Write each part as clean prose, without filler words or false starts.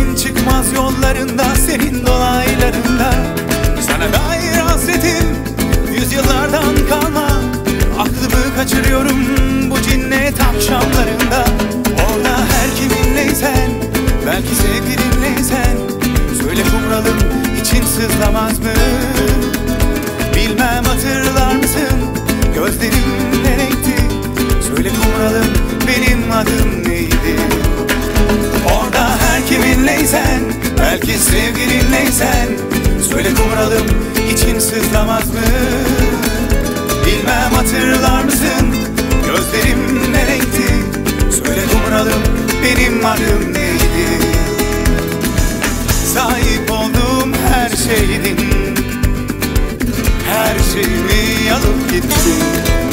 Sevginin çıkmaz yollarında, senin dolaylarında. Sana dair hasretim yüzyıllardan kalma. Aklımı kaçırıyorum bu cinnet akşamlarında. Orada her kiminleysen, belki sevgilinleysen, söyle kumralım, için sızlamaz mı? Bilmem hatırlar mısın, gözlerim ne renkti? Söyle kumralım, benim adım neydi? Orada her kiminleysen, belki sevgilinleysen, söyle kumralım, için sızlamaz mı? Bilmem hatırlar mısın, gözlerim ne renkti? Söyle kumralım, benim adım neydi? Sahip olduğum her şeydin, her şeyimi alıp gittin.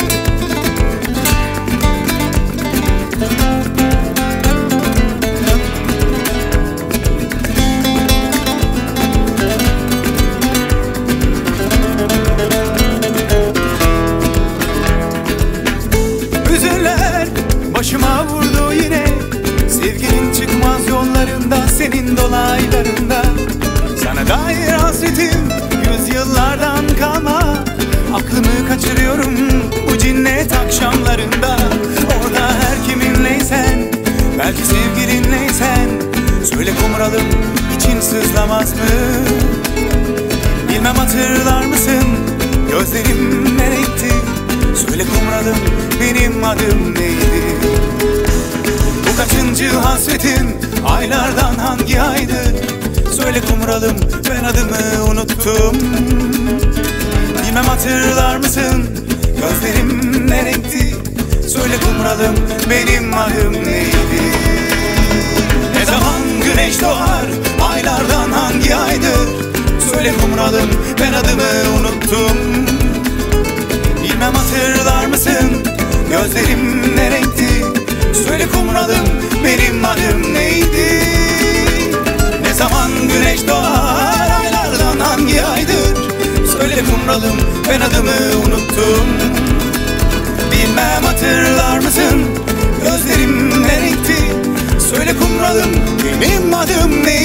Hüzünler başıma vurdu yine, sevginin çıkmaz yollarında, senin dolaylarında. Sana dair hasretim yüzyıllardan kalma. Aklımı kaçırıyorum bu cinnet akşamlarında. Orada her kiminleysen, belki sevgilinleysen, söyle kumralım, için sızlamaz mı? Bilmem hatırlar mısın, gözlerim ne renkti? Söyle kumralım, benim adım neydi? Bu kaçıncı hasretim, aylardan hangi aydı? Söyle kumralım, ben adımı unuttum. Bilmem hatırlar mısın, gözlerim ne renkti? Söyle kumralım, benim adım neydi? Ne zaman güneş doğar, aylardan hangi aydır? Söyle kumralım, ben adımı unuttum. Bilmem hatırlar mısın, gözlerim ne renkti? Söyle kumralım, benim adım neydi? Ne zaman güneş doğar, aylardan hangi aydır? Söyle kumralım, ben adımı unuttum. Bilmem hatırlar mısın, gözlerim ne renkti? Söyle kumralım, benim adım neydi?